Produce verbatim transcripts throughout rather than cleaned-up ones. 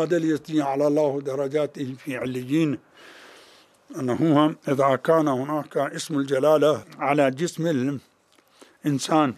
هذا اليزدي على الله درجاته في عليين، أنه إذا كان هناك اسم الجلالة على جسم الإنسان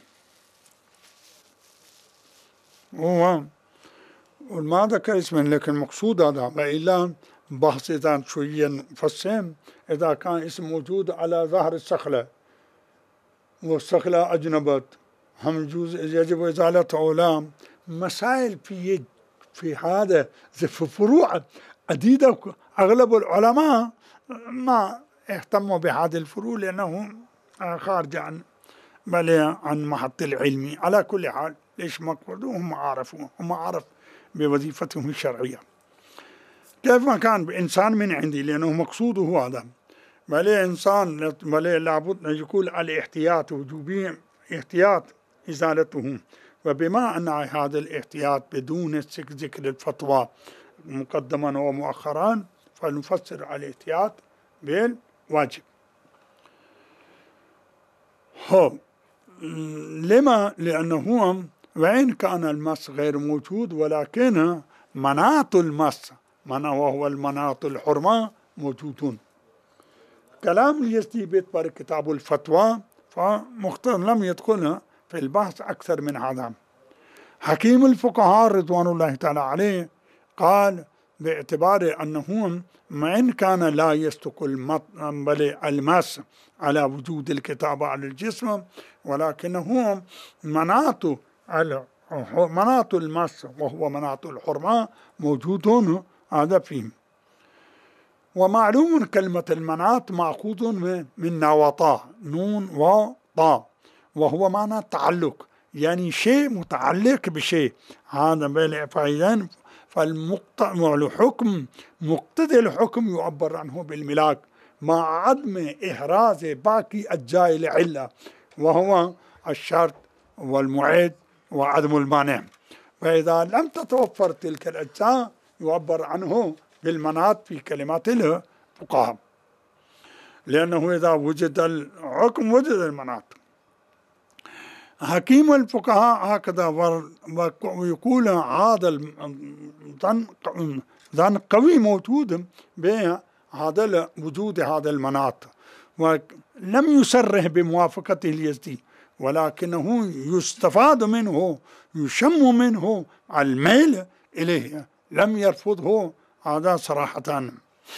هو وما ذكر اسمه، لكن المقصود هذا، وإلا بحث إذا شوية نفسهم، إذا كان اسم موجود على ظهر الصخلة والصخلة أجنبت هم يجوز يجب إزالته أو لا، مسائل في في هذا في فروع عديدة. أغلب العلماء ما اهتموا بهذه الفروع لأنهم خارج عن بل عن محط العلم. على كل حال ليش ما قصدوا، هم عارفوا، هم عارف بوظيفتهم الشرعية. كيف ما كان بإنسان من عندي، لأنه مقصوده هو هذا، بل إنسان بل لابد أن يكون الاحتياط وجوبي، احتياط إزالته. وبما أن هذا الاحتياط بدون ذكر الفتوى مقدما ومؤخرا، فنفسر على الاحتياط بالواجب. هو لما؟ لأنه وإن كان المس غير موجود، ولكن مناط المس من وهو المناط الحرمة موجودون. كلام اليزدي بيتبر كتاب الفتوى، فمختار لم يدخل في البحث أكثر من هذا. حكيم الفقهاء رضوان الله تعالى عليه قال باعتبار أنه ما إن كان لا يصدق المس على وجود الكتابة على الجسم، ولكنه مناط مناط المس وهو مناط الحرمة موجود هذا فيه. ومعلوم كلمة المناط مأخوذ من نوطا، نون وطا، وهو معنى تعلق، يعني شيء متعلق بشيء. هذا فإذا فالحكم مقتضي الحكم يعبر عنه بالملاك مع عدم إحراز باقي أجزاء العلة، وهو الشرط والمعد وعدم المانع. فإذا لم تتوفر تلك الأجزاء يعبر عنه بالمناط في كلمات الفقهاء، لأنه إذا وجد الحكم وجد المناط. حكيم الفقهاء هكذا ويقول هذا الظن قوي موجود بهذا وجود هذا المناط، ولم يصرح بموافقته اليزدي، ولكنه يستفاد منه، يشم منه الميل إليه، لم يرفضه هذا صراحة.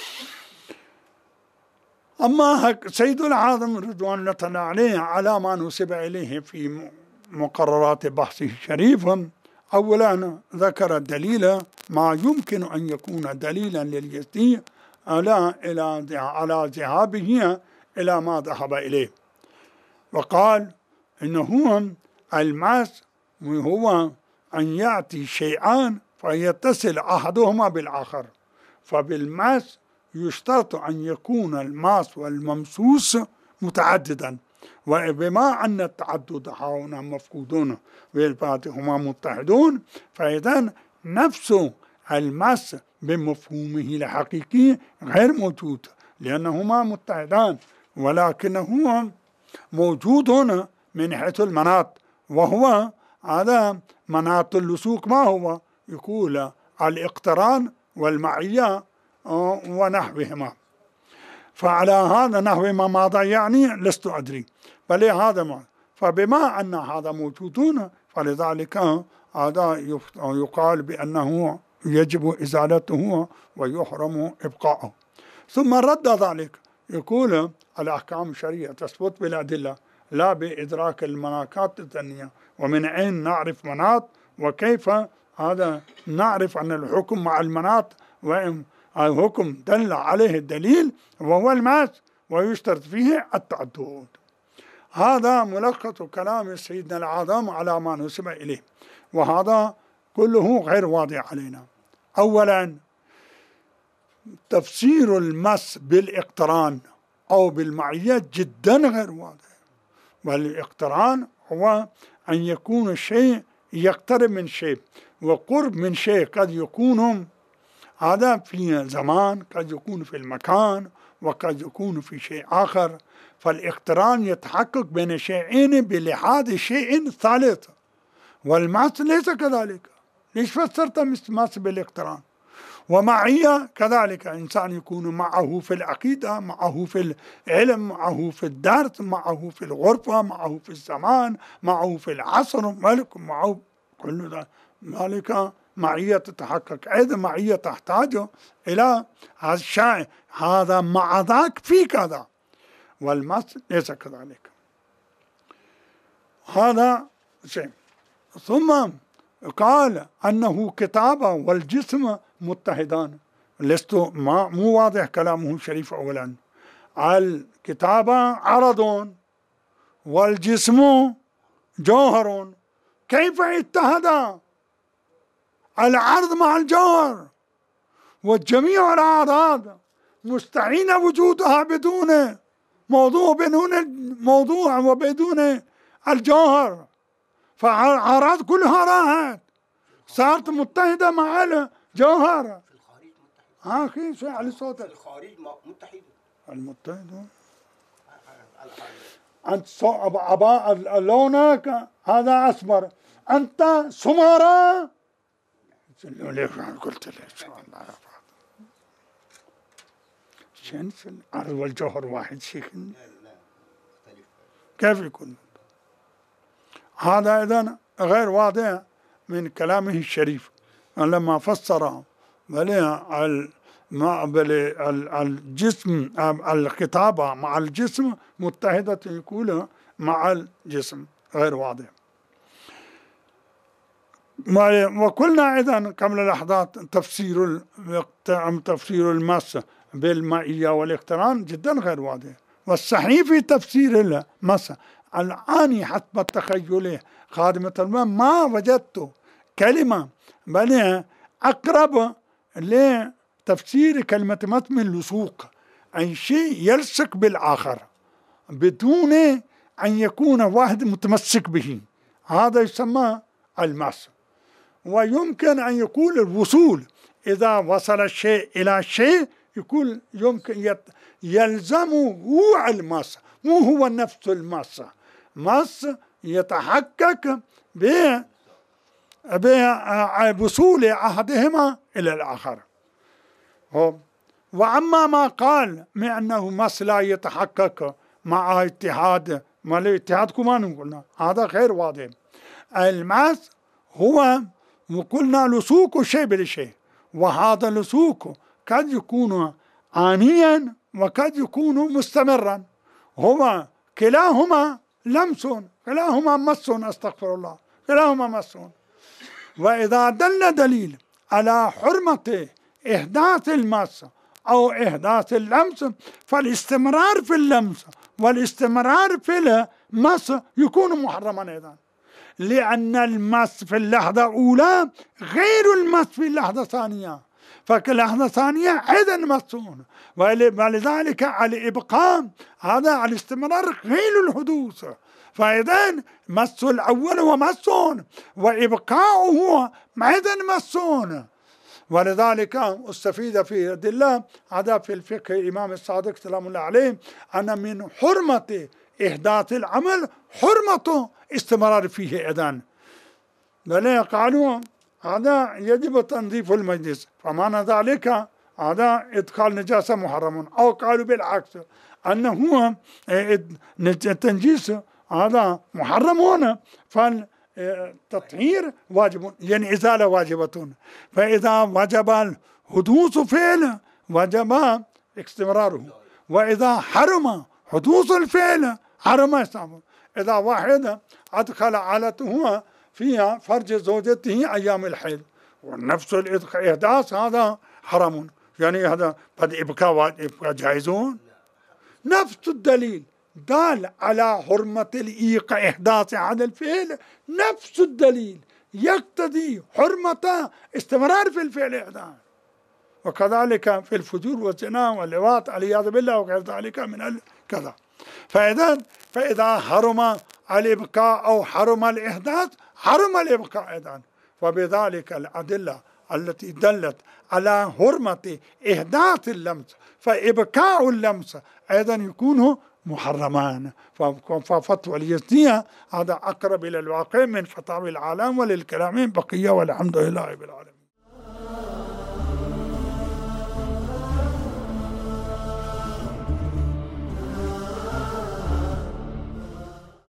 أما سيد العاظم رضوان الله تعالى عليه على ما نسب إليه في مقررات بحثه الشريف، أولا ذكر دليل ما يمكن أن يكون دليلا لليزدي على إلى على ذهابه إلى ما ذهب إليه، وقال إنه الماس هو أن يأتي شيئان فيتصل أحدهما بالآخر، فبالماس يشترط أن يكون الماس والممسوس متعددا، وبما أن التعدد هنا مفقودون والبعضهما متحدون، فإذا نفس الماس بمفهومه الحقيقي غير موجود، لأنهما متحدان، ولكنه موجود هنا من حيث المناط، وهو هذا مناط اللصوق. ما هو؟ يقول الاقتران والمعية ونحوهما. فعلى هذا نحو ما ماذا يعني لست أدري، بل هذا ما. فبما أن هذا موجودون فلذلك هذا يقال بأنه يجب إزالته ويحرم إبقاؤه. ثم رد ذلك يقول الأحكام الشرعية تثبت بالأدلة لا بإدراك المناكات الثانية. ومن أين نعرف مناط؟ وكيف هذا نعرف أن الحكم مع المناط؟ وإن الحكم دل عليه الدليل وهو الماس ويشترط فيه التعدد. هذا ملخص كلام سيدنا العاظم على ما نسب إليه، وهذا كله غير واضح علينا. أولا تفسير المس بالاقتران أو بالمعية جدا غير واضح. والاقتران هو أن يكون الشيء يقترب من شيء، وقرب من شيء قد يكون هذا في زمان، قد يكون في المكان، وقد يكون في شيء آخر. فالاقتران يتحقق بين شيئين بلحاظ شيء ثالث، والمس ليس كذلك. ليش فسرت مس بالاقتران؟ ومعية كذلك إنسان يكون معه في العقيدة، معه في العلم، معه في الدرس، معه في الغرفة، معه في الزمان، معه في العصر، ملك معه كل ذلك معية تتحقق. أيضا معية تحتاج إلى هذا الشيء، هذا مع ذاك في كذا، والمس ليس كذلك. هذا شيء. ثم قال أنه كتابة والجسم متحدان. لست ما مو واضح كلامه الشريف. أولا الكتابة عرض والجسم جوهر، كيف اتحدا العرض مع الجوهر؟ والجميع الأعراض مستحيل وجودها بدون موضوع، بدون موضوع وبدون الجوهر، فأعراض كلها راحت، صارت متحدة مع الجوهر. في الخارج متحدة. ها كيف شيء على صوتك؟ في الخارج متحدة. المتحدة أنت أبا لونك هذا أسمر، أنت سمراء. قلت له شنس العرض والجوهر واحد شيء، كيف يكون هذا؟ إذن غير واضح من كلامه الشريف لما فسر الجسم الخطابة مع الجسم متحدة، يقول مع الجسم غير واضح. وقلنا إذن قبل لحظات تفسير تفسير المس بالمائية والاقتران جدا غير واضح، والصحيح في تفسير المس الآن حسب التخيل خادمة الماء ما وجدت كلمة بل أقرب لتفسير كلمة مس من لصوق، أي شيء يلصق بالآخر بدون أن يكون واحد متمسك به، هذا يسمى المس. ويمكن أن يكون الوصول، إذا وصل الشيء إلى شيء يكون يمكن يلزمه المس، مو هو نفس المس. مس يتحقق بوصول أحدهما إلى الآخر. وأما ما قال من أنه مس لا يتحقق مع اتحاد، ما الاتحاد كمان قلنا هذا غير واضح. المس هو وقلنا لصوق شيء بالشيء، وهذا اللصوق قد يكون آنيا وقد يكون مستمرا، هو كلاهما لمس، كلاهما مس، استغفر الله، كلاهما مس. وإذا دل دليل على حرمة إحداث المس أو إحداث اللمس، فالاستمرار في اللمس والاستمرار في المس يكون محرما أيضا، لأن المس في اللحظة الأولى غير المس في اللحظة الثانية، فاللحظة الثانية أيضا مسون، ولذلك الإبقاء هذا على الاستمرار غير الحدوث، فإذا مس الأول هو مسون وإبقاؤه أيضا مسون. ولذلك استفيد في يد الله هذا في الفقه الإمام الصادق سلام الله عليه أن من حرمة إحداث العمل حرمة استمرار فيه أيضا، بل قالوا هذا يجب تنظيف المجلس، فمعنى ذلك هذا إدخال نجاسة محرم، أو قالوا بالعكس أنه التنجيس هذا محرم هنا، فالتطهير واجب، يعني إزالة واجبة، فإذا وجب الحدوث فعل وجب استمراره، وإذا حرم حدوث الفعل حرم استمراره. إذا واحد أدخل عالته فيها فرج زوجته أيام الحيض ونفس الإحداث هذا حرام، يعني هذا قد إبقاء جائزون. نفس الدليل دال على حرمة الإيقاع إحداث هذا الفعل، نفس الدليل يقتضي حرمة استمرار في الفعل إحداث، وكذلك في الفجور والزنا واللواط والعياذ بالله وغير ذلك من كذا. فإذا فإذا حرم الإبقاء أو حرم الإحداث حرم الإبقاء أيضا، وبذلك الأدلة التي دلت على حرمة إحداث اللمس فإبقاء اللمس أيضا يكون محرمان. ففتوى اليزدية هذا أقرب إلى الواقع من فتاوي العالم، وللكلام بقية، والحمد لله رب العالمين.